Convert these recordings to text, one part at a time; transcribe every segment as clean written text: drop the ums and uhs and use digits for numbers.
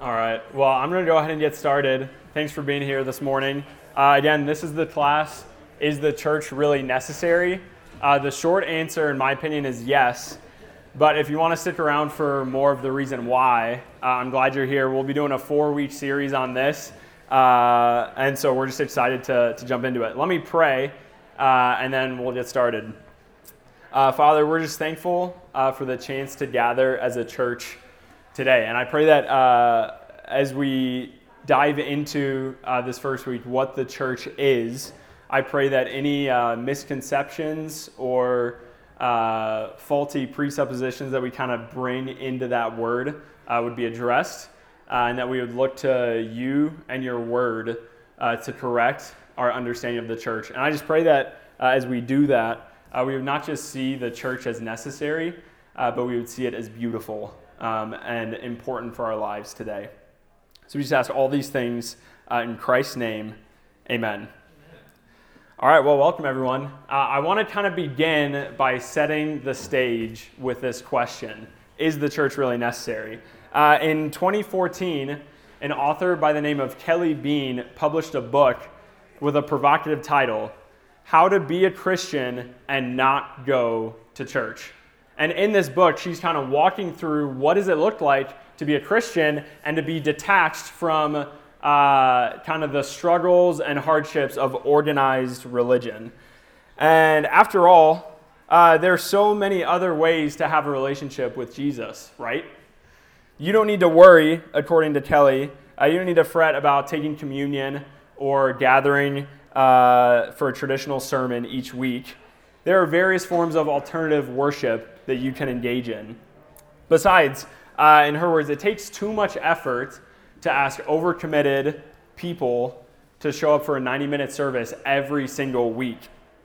All right. Well, I'm going to go ahead and get started. Thanks for being here this morning. Again, this is the class, Is the Church Really Necessary? The short answer, in my opinion, is yes. But if you want to stick around for more of the reason why, I'm glad you're here. We'll be doing a 4-week series on this. And so we're just excited to jump into it. Let me pray, and then we'll get started. Father, we're just thankful for the chance to gather as a church today. And I pray that as we dive into this first week, what the church is, I pray that any misconceptions or faulty presuppositions that we kind of bring into that word would be addressed, and that we would look to you and your word to correct our understanding of the church. And I just pray that as we do that, we would not just see the church as necessary, but we would see it as beautiful and important for our lives today. So we just ask all these things in Christ's name, amen. All right, well, welcome everyone. I want to kind of begin by setting the stage with this question: is the church really necessary? In 2014, an author by the name of Kelly Bean published a book with a provocative title, How to Be a Christian and Not Go to Church. And in this book, she's kind of walking through what does it look like to be a Christian and to be detached from kind of the struggles and hardships of organized religion. And after all, there are so many other ways to have a relationship with Jesus, right? You don't need to worry, according to Kelly. You don't need to fret about taking communion or gathering for a traditional sermon each week. There are various forms of alternative worship that you can engage in. Besides, in her words, it takes too much effort to ask overcommitted people to show up for a 90-minute service every single week.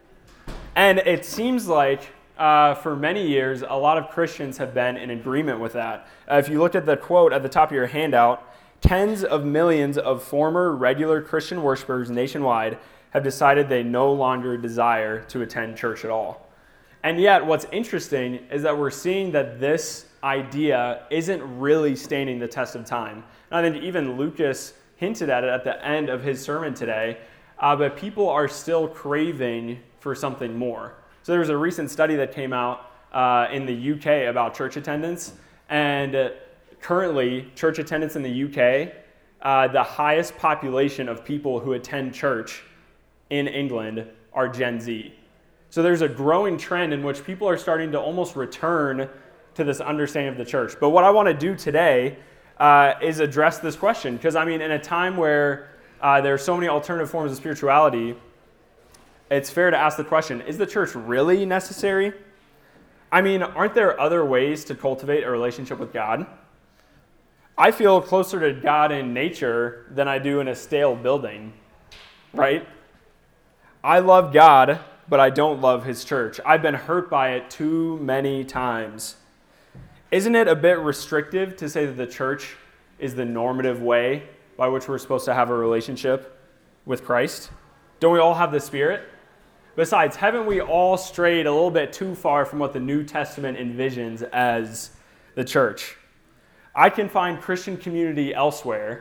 And it seems like for many years, a lot of Christians have been in agreement with that. If you look at the quote at the top of your handout, tens of millions of former regular Christian worshipers nationwide have decided they no longer desire to attend church at all. And yet, what's interesting is that we're seeing that this idea isn't really standing the test of time. And I think even Lucas hinted at it at the end of his sermon today, but people are still craving for something more. So there was a recent study that came out in the UK about church attendance, and currently church attendance in the UK, the highest population of people who attend church in England are Gen Z. So there's a growing trend in which people are starting to almost return to this understanding of the church. But what I want to do today is address this question, because I mean, in a time where there are so many alternative forms of spirituality, it's fair to ask the question, is the church really necessary? I mean, aren't there other ways to cultivate a relationship with God? I feel closer to God in nature than I do in a stale building, right? I love God, but I don't love his church. I've been hurt by it too many times. Isn't it a bit restrictive to say that the church is the normative way by which we're supposed to have a relationship with Christ? Don't we all have the Spirit? Besides, haven't we all strayed a little bit too far from what the New Testament envisions as the church? I can find Christian community elsewhere,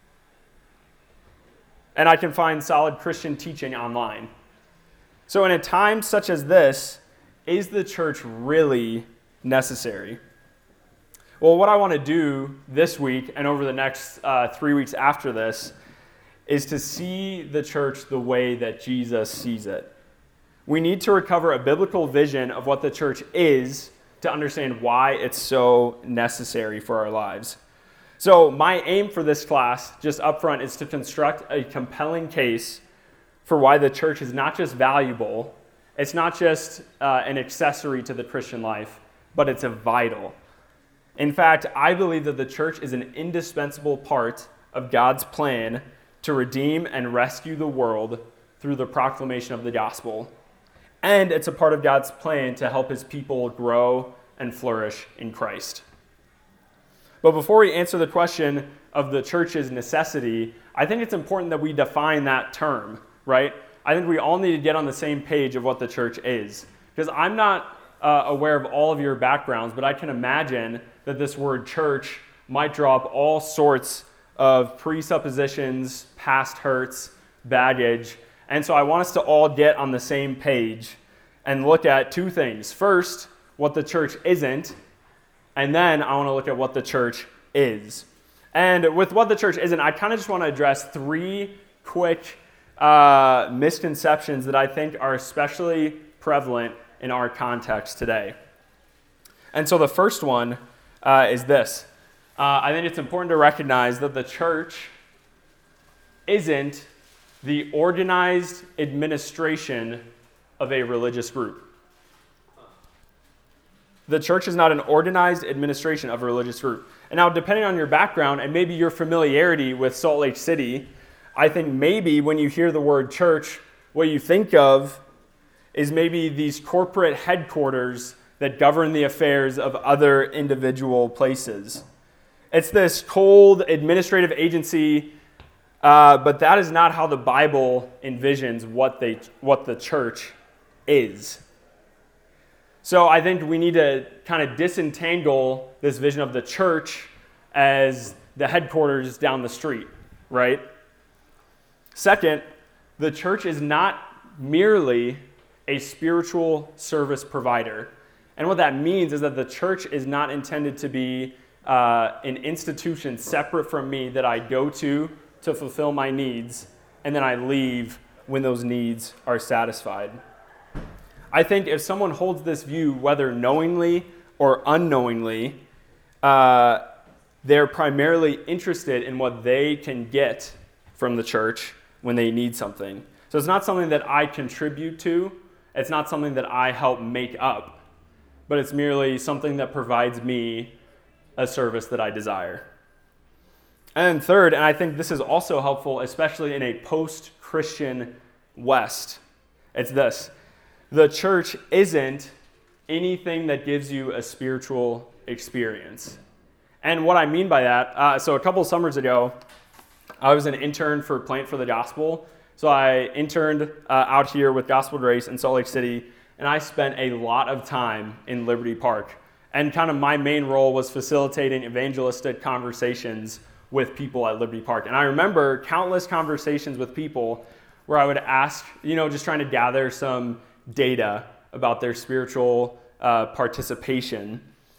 and I can find solid Christian teaching online. So in a time such as this, is the church really necessary? Well, what I want to do this week and over the next 3 weeks after this is to see the church the way that Jesus sees it. We need to recover a biblical vision of what the church is to understand why it's so necessary for our lives. So my aim for this class, just up front, is to construct a compelling case for why the church is not just valuable, it's not just an accessory to the Christian life, but it's a vital. In fact, I believe that the church is an indispensable part of God's plan to redeem and rescue the world through the proclamation of the gospel. And it's a part of God's plan to help his people grow and flourish in Christ. But before we answer the question of the church's necessity, I think it's important that we define that term, right? I think we all need to get on the same page of what the church is. Because I'm not aware of all of your backgrounds, but I can imagine that this word church might draw up all sorts of presuppositions, past hurts, baggage. And so I want us to all get on the same page and look at two things. First, what the church isn't, and then I want to look at what the church is. And with what the church isn't, I kind of just want to address three quick misconceptions that I think are especially prevalent in our context today. And so the first one is this. I think it's important to recognize that the church isn't the organized administration of a religious group. The church is not an organized administration of a religious group. And now, depending on your background and maybe your familiarity with Salt Lake City, I think maybe when you hear the word church, what you think of is maybe these corporate headquarters that govern the affairs of other individual places. It's this cold administrative agency, but that is not how the Bible envisions what the church is. So I think we need to kind of disentangle this vision of the church as the headquarters down the street, right? Second, the church is not merely a spiritual service provider. And what that means is that the church is not intended to be an institution separate from me that I go to fulfill my needs, and then I leave when those needs are satisfied. I think if someone holds this view, whether knowingly or unknowingly, they're primarily interested in what they can get from the church when they need something. So it's not something that I contribute to. It's not something that I help make up. But it's merely something that provides me a service that I desire. And third, and I think this is also helpful, especially in a post-Christian West, it's this. The church isn't anything that gives you a spiritual experience. And what I mean by that, so a couple summers ago, I was an intern for Plant for the Gospel. So I interned out here with Gospel Grace in Salt Lake City, and I spent a lot of time in Liberty Park. And kind of my main role was facilitating evangelistic conversations with people at Liberty Park. And I remember countless conversations with people where I would ask, just trying to gather some data about their spiritual participation.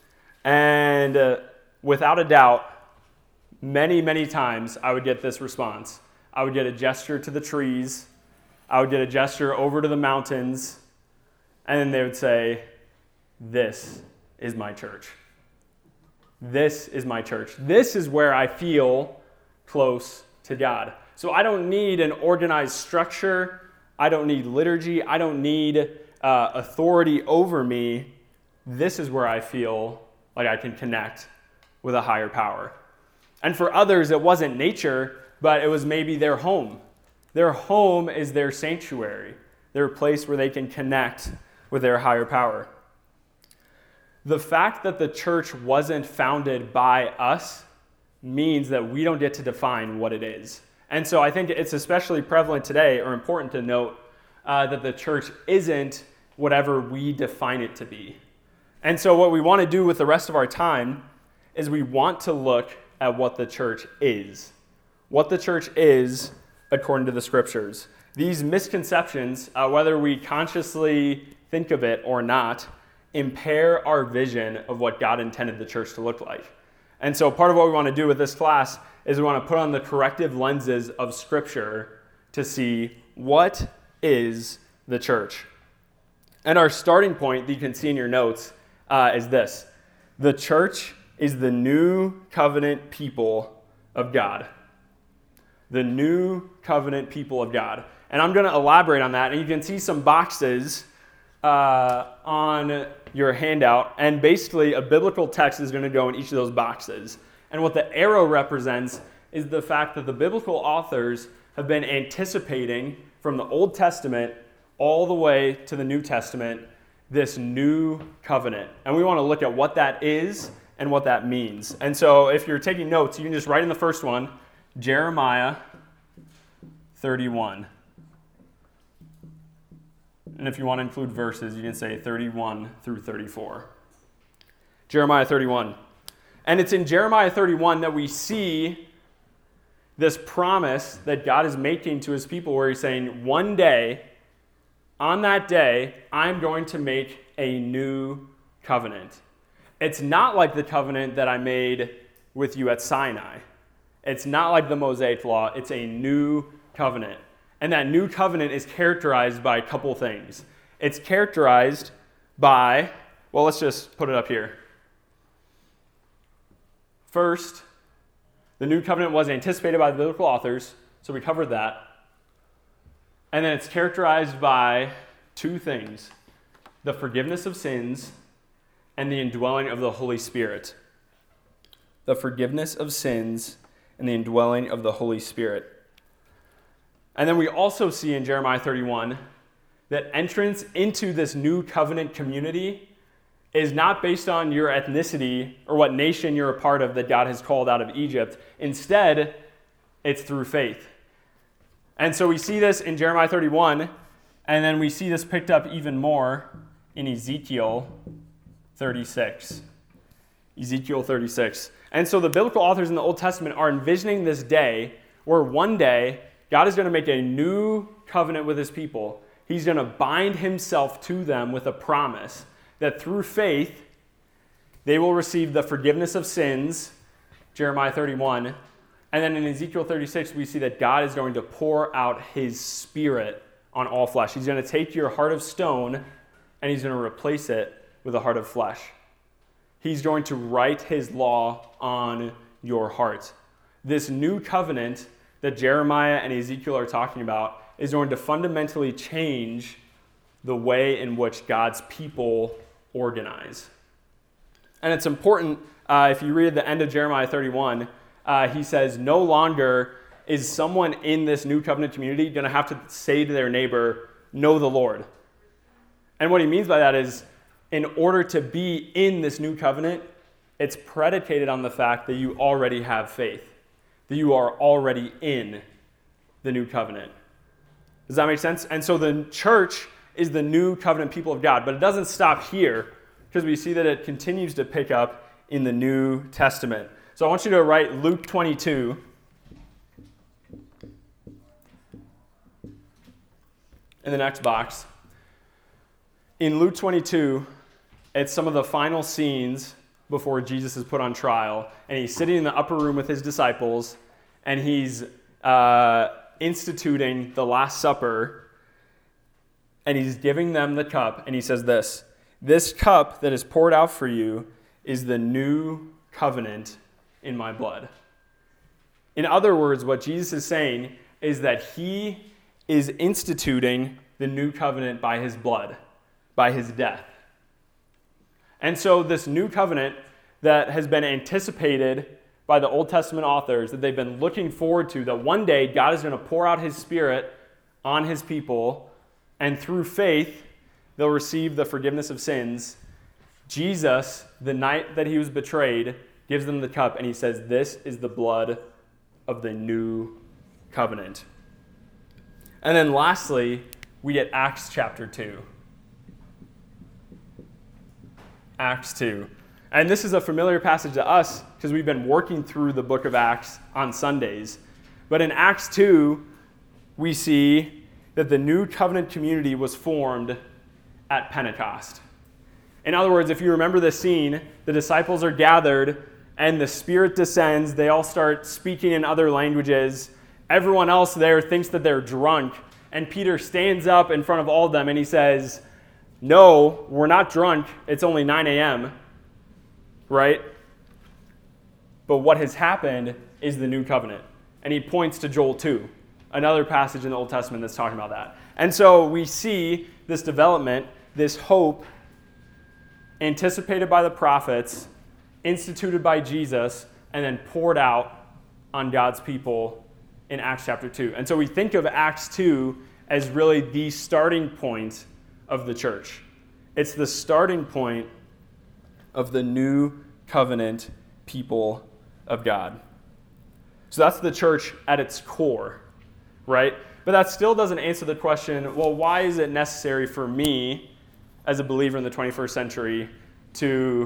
And without a doubt, many, many times I would get this response. I would get a gesture to the trees. I would get a gesture over to the mountains. And then they would say, "This is my church. This is my church. This is where I feel close to God." So I don't need an organized structure. I don't need liturgy. I don't need authority over me. This is where I feel like I can connect with a higher power. And for others, it wasn't nature, but it was maybe their home. Their home is their sanctuary, their place where they can connect with their higher power. The fact that the church wasn't founded by us means that we don't get to define what it is. And so I think it's especially prevalent today, or important to note, that the church isn't whatever we define it to be. And so what we want to do with the rest of our time is we want to look at what the church is. What the church is according to the scriptures. These misconceptions, whether we consciously think of it or not, impair our vision of what God intended the church to look like. And so part of what we want to do with this class is we want to put on the corrective lenses of Scripture to see what is the church. And our starting point that you can see in your notes is this. The church is the new covenant people of God. The new covenant people of God. And I'm going to elaborate on that. And you can see some boxes on your handout. And basically, a biblical text is going to go in each of those boxes. And what the arrow represents is the fact that the biblical authors have been anticipating from the Old Testament all the way to the New Testament this new covenant. And we want to look at what that is and what that means. And so if you're taking notes, you can just write in the first one, Jeremiah 31. And if you want to include verses, you can say 31 through 34. Jeremiah 31. And it's in Jeremiah 31 that we see this promise that God is making to his people where he's saying, one day, on that day, I'm going to make a new covenant. It's not like the covenant that I made with you at Sinai. It's not like the Mosaic Law. It's a new covenant. And that new covenant is characterized by a couple things. It's characterized by, well, let's just put it up here. First, the new covenant was anticipated by the biblical authors, so we covered that. And then it's characterized by two things: the forgiveness of sins and the indwelling of the Holy Spirit. The forgiveness of sins and the indwelling of the Holy Spirit. And then we also see in Jeremiah 31 that entrance into this new covenant community is not based on your ethnicity or what nation you're a part of that God has called out of Egypt. Instead, it's through faith. And so we see this in Jeremiah 31, and then we see this picked up even more in Ezekiel 36. Ezekiel 36. And so the biblical authors in the Old Testament are envisioning this day where one day God is going to make a new covenant with his people. He's going to bind himself to them with a promise that through faith, they will receive the forgiveness of sins, Jeremiah 31. And then in Ezekiel 36, we see that God is going to pour out his Spirit on all flesh. He's going to take your heart of stone and he's going to replace it with a heart of flesh. He's going to write his law on your heart. This new covenant that Jeremiah and Ezekiel are talking about is going to fundamentally change the way in which God's people organize. And it's important, if you read the end of Jeremiah 31, he says, no longer is someone in this new covenant community going to have to say to their neighbor, know the Lord. And what he means by that is, in order to be in this new covenant, it's predicated on the fact that you already have faith, that you are already in the new covenant. Does that make sense? And so the church is the new covenant people of God, but it doesn't stop here because we see that it continues to pick up in the New Testament. So I want you to write Luke 22. In the next box. In Luke 22, it's some of the final scenes before Jesus is put on trial, and he's sitting in the upper room with his disciples, and he's instituting the Last Supper, and he's giving them the cup, and he says this cup that is poured out for you is the new covenant in my blood. In other words, what Jesus is saying is that he is instituting the new covenant by his blood, by his death. And so this new covenant that has been anticipated by the Old Testament authors, that they've been looking forward to, that one day God is going to pour out his Spirit on his people, and through faith, they'll receive the forgiveness of sins. Jesus, the night that he was betrayed, gives them the cup, and he says, this is the blood of the new covenant. And then lastly, we get Acts chapter 2. Acts 2. And this is a familiar passage to us because we've been working through the book of Acts on Sundays. But in Acts 2, we see that the new covenant community was formed at Pentecost. In other words, if you remember the scene, the disciples are gathered and the Spirit descends. They all start speaking in other languages. Everyone else there thinks that they're drunk. And Peter stands up in front of all of them and he says, no, we're not drunk. It's only 9 a.m., right? But what has happened is the new covenant. And he points to Joel 2, another passage in the Old Testament that's talking about that. And so we see this development, this hope, anticipated by the prophets, instituted by Jesus, and then poured out on God's people in Acts chapter 2. And so we think of Acts 2 as really the starting point of the church. It's the starting point of the new covenant people of God. So that's the church at its core, right? But that still doesn't answer the question, well, why is it necessary for me as a believer in the 21st century to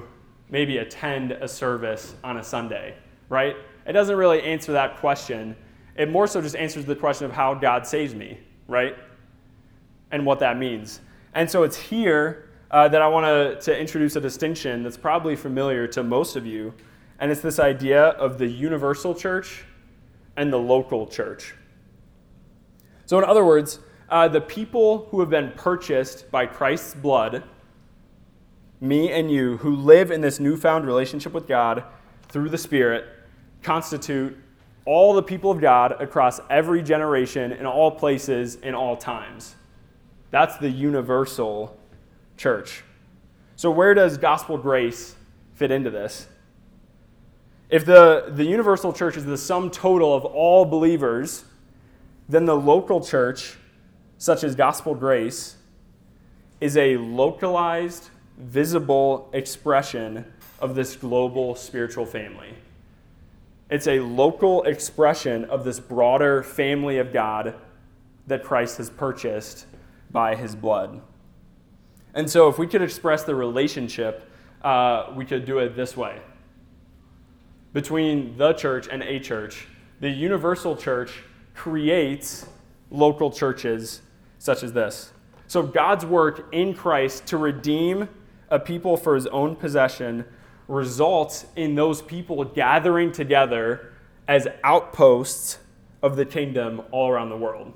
maybe attend a service on a Sunday, right? It doesn't really answer that question. It more so just answers the question of how God saves me, right? And what that means. And so it's here that I want to introduce a distinction that's probably familiar to most of you, and it's this idea of the universal church and the local church. So in other words, the people who have been purchased by Christ's blood, me and you, who live in this newfound relationship with God through the Spirit, constitute all the people of God across every generation, in all places, in all times. That's the universal church. So where does gospel grace fit into this? If the universal church is the sum total of all believers, then the local church, such as gospel grace, is a localized, visible expression of this global spiritual family. It's a local expression of this broader family of God that Christ has purchased by his blood. And so if we could express the relationship, we could do it this way. Between the church and a church, the universal church creates local churches such as this. So God's work in Christ to redeem a people for his own possession results in those people gathering together as outposts of the kingdom all around the world.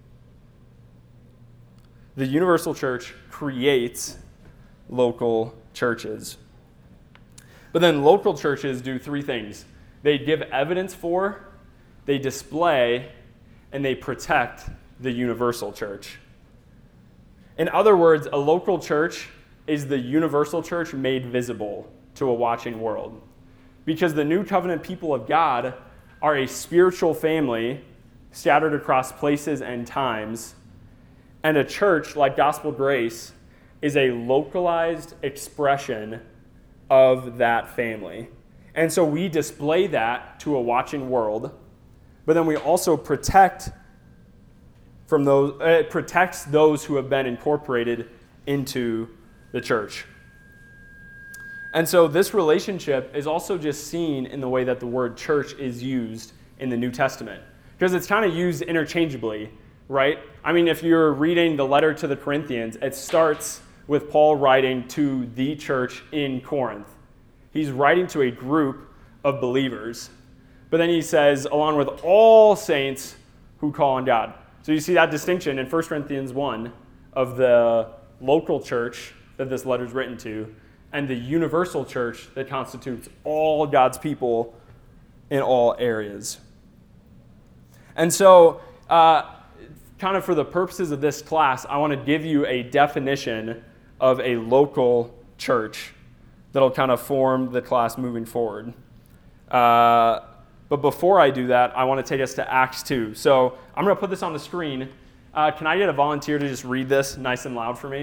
The universal church creates local churches. But then local churches do three things. They give evidence for, they display, and they protect the universal church. In other words, a local church is the universal church made visible to a watching world. Because the new covenant people of God are a spiritual family scattered across places and times, and a church like Gospel Grace is a localized expression of that family. And so we display that to a watching world, but then we also protect from those. It protects those who have been incorporated into the church. And so this relationship is also just seen in the way that the word church is used in the New Testament, because it's kind of used interchangeably, right? I mean, if you're reading the letter to the Corinthians, it starts with Paul writing to the church in Corinth. He's writing to a group of believers. But then he says, along with all saints who call on God. So you see that distinction in 1 Corinthians 1 of the local church that this letter is written to and the universal church that constitutes all God's people in all areas. And so, kind of for the purposes of this class, I want to give you a definition of a local church that'll kind of form the class moving forward. But before I do that, I want to take us to Acts 2. So I'm going to put this on the screen. Can I get a volunteer to just read this nice and loud for me?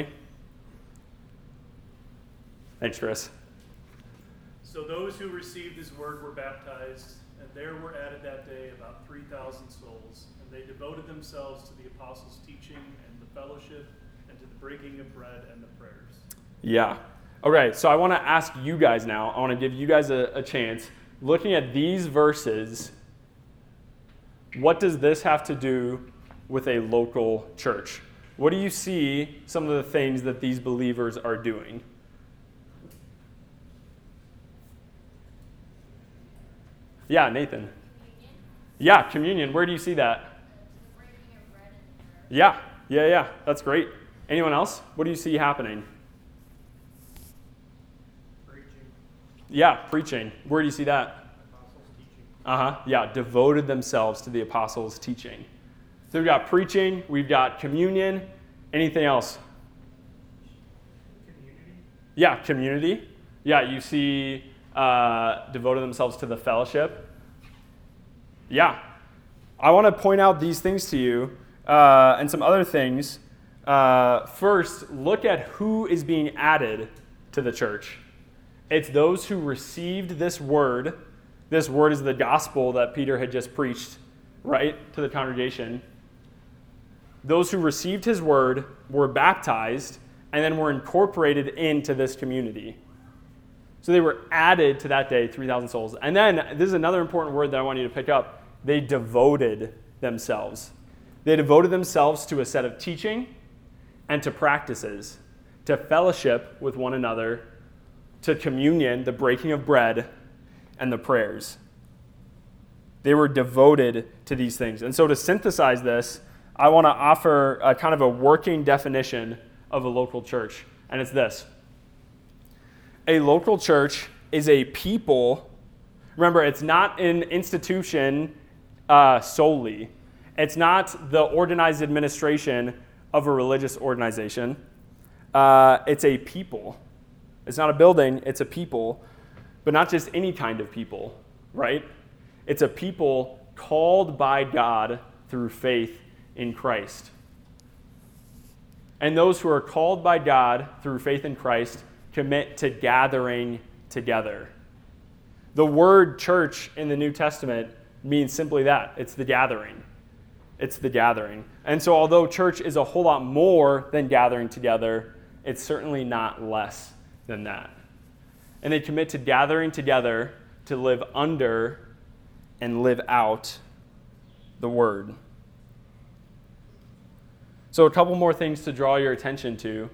Thanks, Chris. So those who received his word were baptized, and there were added that day about 3,000 souls. And they devoted themselves to the apostles' teaching and the fellowship and to the breaking of bread and the prayers. Yeah. Okay, so I want to ask you guys now. I want to give you guys a chance. Looking at these verses, what does this have to do with a local church? What do you see some of the things that these believers are doing? Yeah, Nathan. Communion. Yeah, communion. Where do you see that? The breaking of bread and the prayers. Yeah. That's great. Anyone else? What do you see happening? Preaching. Yeah, preaching. Where do you see that? Apostles' teaching. Yeah, devoted themselves to the apostles' teaching. So we've got preaching, we've got communion. Anything else? Community. Yeah, community. Yeah, you see devoted themselves to the fellowship. Yeah. I want to point out these things to you and some other things. First, look at who is being added to the church. It's those who received this word. This word is the gospel that Peter had just preached, right, to the congregation. Those who received his word were baptized and then were incorporated into this community. So they were added to that day, 3,000 souls. And then, this is another important word that I want you to pick up. They devoted themselves. They devoted themselves to a set of teaching and to practices, to fellowship with one another, to communion, the breaking of bread, and the prayers. They were devoted to these things. And so to synthesize this, I want to offer a kind of a working definition of a local church. And it's this. A local church is a people. Remember, it's not an institution solely. It's not the organized administration of a religious organization. It's a people. It's not a building, it's a people. But not just any kind of people, right? It's a people called by God through faith in Christ. And those who are called by God through faith in Christ commit to gathering together. The word church in the New Testament means simply that. It's the gathering. It's the gathering. And so although church is a whole lot more than gathering together, it's certainly not less than that. And they commit to gathering together to live under and live out the word. So a couple more things to draw your attention to.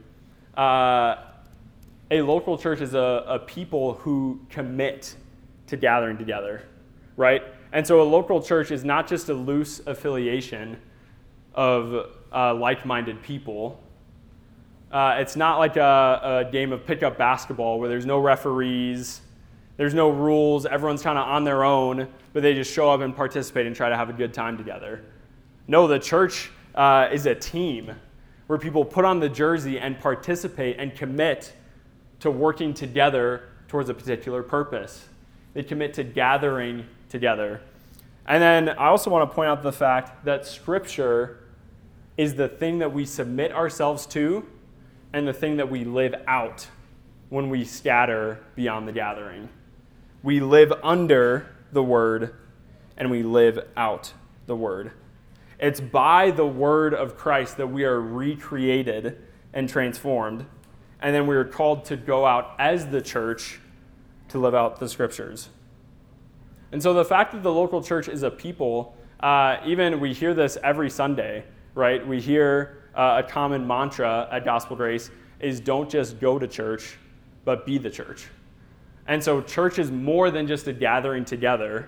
A local church is a people who commit to gathering together, right? And so a local church is not just a loose affiliation of like-minded people. It's not like a game of pickup basketball where there's no referees, there's no rules, everyone's kind of on their own, but they just show up and participate and try to have a good time together. No, the church is a team where people put on the jersey and participate and commit to working together towards a particular purpose. They commit to gathering together. And then I also want to point out the fact that Scripture is the thing that we submit ourselves to and the thing that we live out when we scatter beyond the gathering. We live under the Word and we live out the Word. It's by the Word of Christ that we are recreated and transformed, and then we are called to go out as the church to live out the Scriptures. And so the fact that the local church is a people, even we hear this every Sunday, right? We hear a common mantra at Gospel Grace is don't just go to church, but be the church. And so church is more than just a gathering together,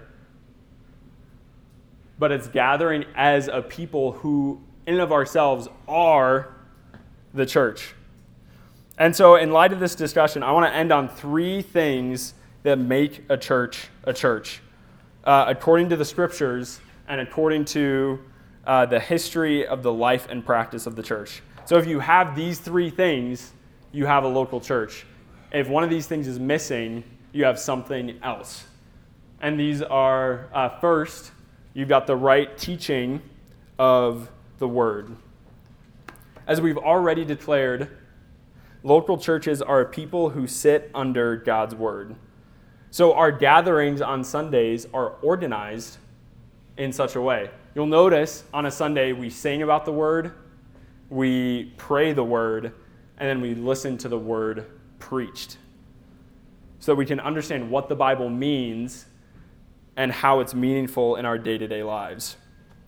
but it's gathering as a people who, in and of ourselves, are the church. And so in light of this discussion, I want to end on 3 things that make a church a church, according to the Scriptures and according to the history of the life and practice of the church. So if you have these 3 things, you have a local church. If one of these things is missing, you have something else. And these are, first, you've got the right teaching of the Word. As we've already declared, local churches are people who sit under God's Word. So our gatherings on Sundays are organized in such a way. You'll notice on a Sunday we sing about the Word, we pray the Word, and then we listen to the Word preached, so that we can understand what the Bible means and how it's meaningful in our day-to-day lives.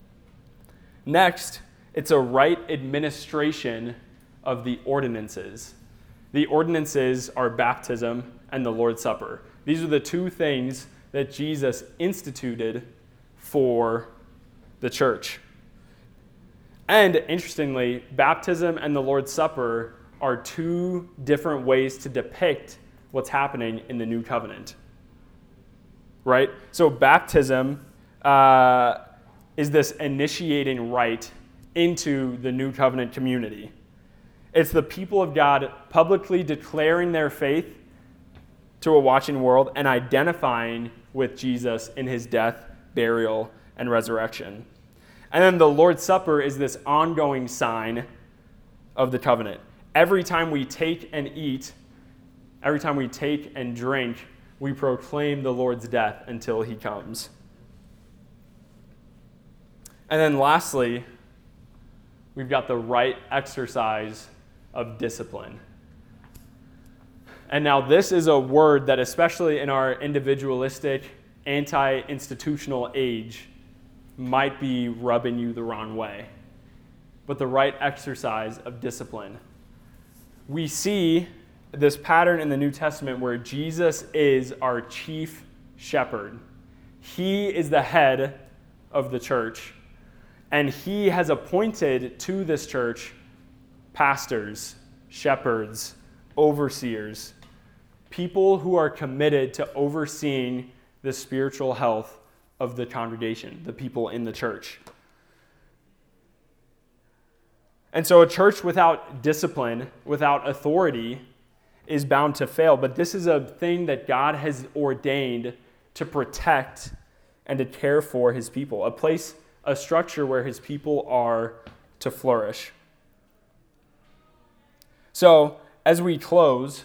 Next, it's a right administration of the ordinances. The ordinances are baptism and the Lord's Supper. These are the 2 things that Jesus instituted for the church. And interestingly, baptism and the Lord's Supper are 2 different ways to depict what's happening in the new covenant. Right? So baptism is this initiating rite into the new covenant community. It's the people of God publicly declaring their faith to a watching world and identifying with Jesus in his death, burial, and resurrection. And then the Lord's Supper is this ongoing sign of the covenant. Every time we take and eat, every time we take and drink, we proclaim the Lord's death until he comes. And then lastly, we've got the right exercise of discipline. And now this is a word that, especially in our individualistic, anti-institutional age, might be rubbing you the wrong way. But the right exercise of discipline. We see this pattern in the New Testament where Jesus is our chief shepherd. He is the head of the church. And he has appointed to this church pastors, shepherds, overseers, people who are committed to overseeing the spiritual health of the congregation, the people in the church. And so a church without discipline, without authority, is bound to fail. But this is a thing that God has ordained to protect and to care for his people, a structure where his people are to flourish. So, as we close,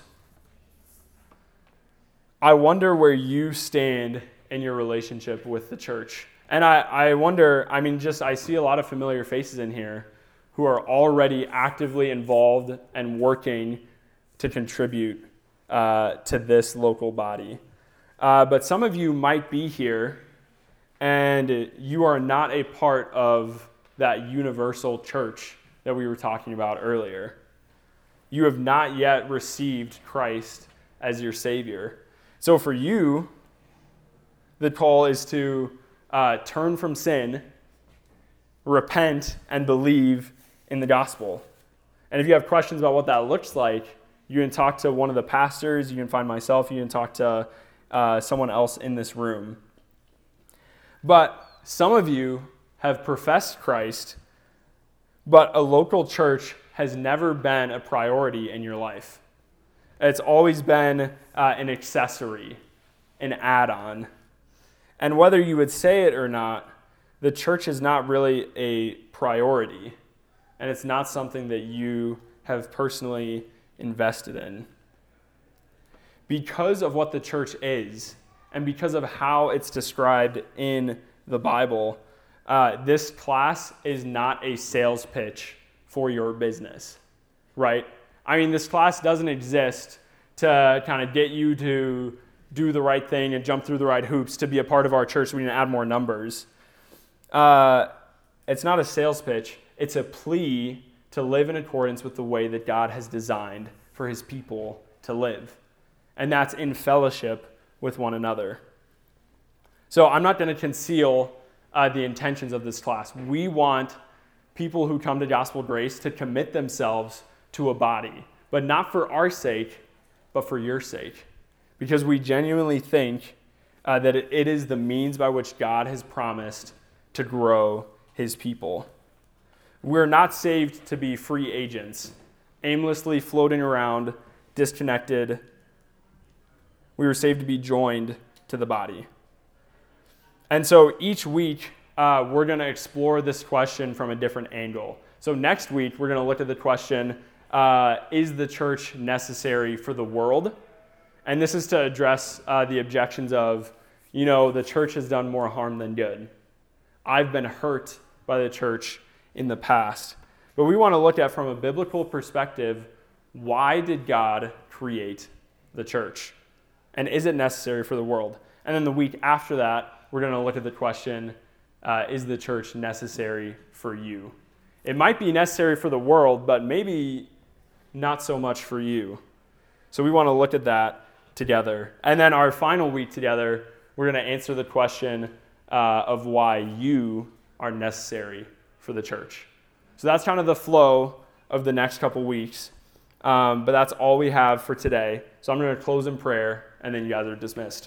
I wonder where you stand in your relationship with the church. And I wonder, I see a lot of familiar faces in here who are already actively involved and working to contribute to this local body. But some of you might be here and you are not a part of that universal church that we were talking about earlier. You have not yet received Christ as your Savior. So for you, the call is to turn from sin, repent, and believe in the gospel. And if you have questions about what that looks like, you can talk to one of the pastors, you can find myself, you can talk to someone else in this room. But some of you have professed Christ, but a local church has never been a priority in your life. It's always been an accessory, an add-on. And whether you would say it or not, the church is not really a priority, and it's not something that you have personally invested in. Because of what the church is, and because of how it's described in the Bible, this class is not a sales pitch for your business, right? This class doesn't exist to kind of get you to do the right thing and jump through the right hoops to be a part of our church so we can add more numbers. It's not a sales pitch. It's a plea to live in accordance with the way that God has designed for his people to live. And that's in fellowship with one another. So I'm not going to conceal the intentions of this class. We want people who come to Gospel Grace to commit themselves to a body, but not for our sake, but for your sake. Because we genuinely think that it is the means by which God has promised to grow his people. We're not saved to be free agents, aimlessly floating around, disconnected. We were saved to be joined to the body. And so each week, we're going to explore this question from a different angle. So next week, we're going to look at the question, is the church necessary for the world? And this is to address the objections of, the church has done more harm than good. I've been hurt by the church in the past. But we want to look at, from a biblical perspective, why did God create the church? And is it necessary for the world? And then the week after that, we're going to look at the question, is the church necessary for you? It might be necessary for the world, but maybe not so much for you. So we want to look at that together. And then our final week together, we're going to answer the question of why you are necessary for the church. So that's kind of the flow of the next couple weeks. But that's all we have for today. So I'm going to close in prayer, and then you guys are dismissed.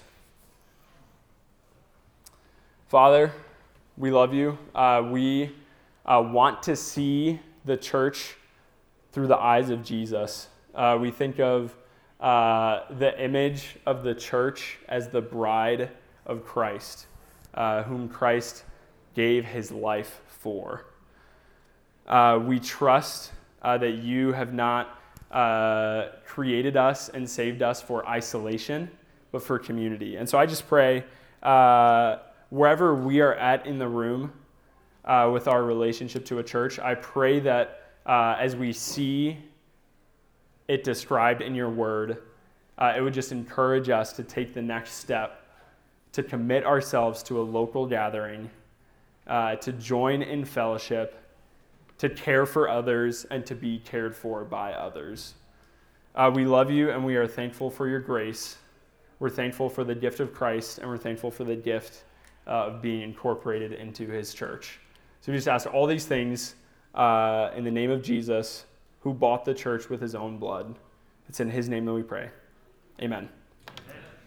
Father, we love you. We want to see the church through the eyes of Jesus. We think of the image of the church as the bride of Christ, whom Christ gave his life for. We trust that you have not created us and saved us for isolation, but for community. And so I just pray, wherever we are at in the room with our relationship to a church, I pray that as we see it described in your word, it would just encourage us to take the next step, to commit ourselves to a local gathering, to join in fellowship, to care for others, and to be cared for by others. We love you, and we are thankful for your grace. We're thankful for the gift of Christ, and we're thankful for the gift of being incorporated into his church. So we just ask all these things in the name of Jesus, who bought the church with his own blood. It's in his name that we pray. Amen.